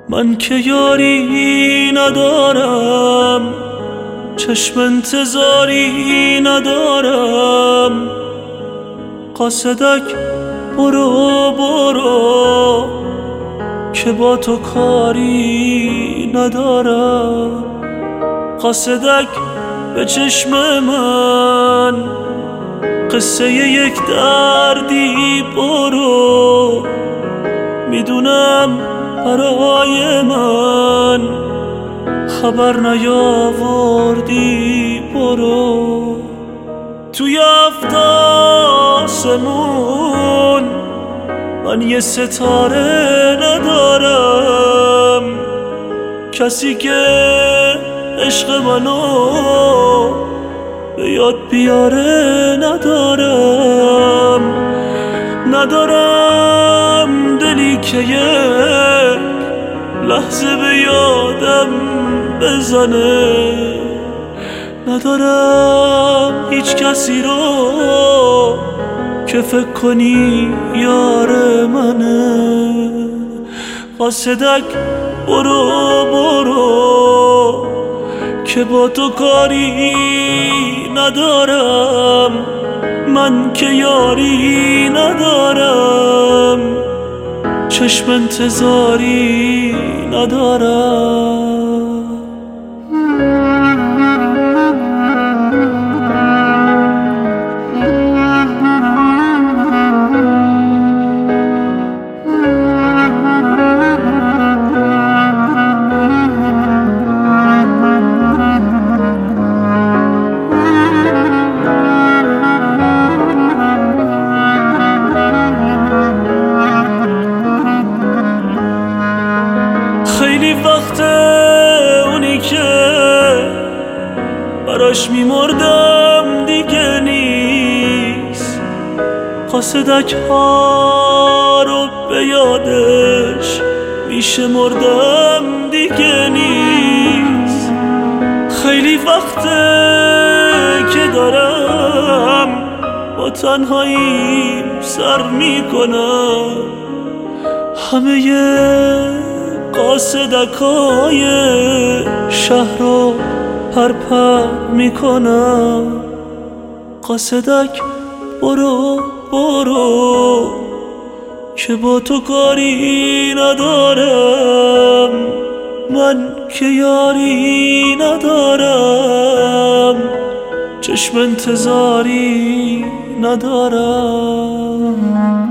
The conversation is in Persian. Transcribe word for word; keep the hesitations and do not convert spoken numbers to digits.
من که یاری ندارم، چشم انتظاری ندارم. قاصدک برو برو که با تو کاری ندارم. قاصدک به چشم من قصه یک دردی برو، میدونم برای من خبر نیاوردی. برو توی هفت آسمون من یه ستاره ندارم، کسی که عشق منو به یاد بیاره ندارم. ندارم دلی که یک لحظه به یادم بزنه، ندارم هیچ کسی رو که فکر کنی یار منه. قاصدک برو برو که با تو کاری ندارم، من که یاری ندارم، چشم انتظاری ندارم. خیلی وقت اونی که براش میمردم دیگه نیست، قاصدک ها رو به یادش میشه مردم دیگه نیست. خیلی وقته که دارم با تنهاییم سر میکنم، همه قاصدکای شهر رو پرپر میکنم. قاصدک برو برو که با تو کاری ندارم، من که یاری ندارم، چشم انتظاری ندارم.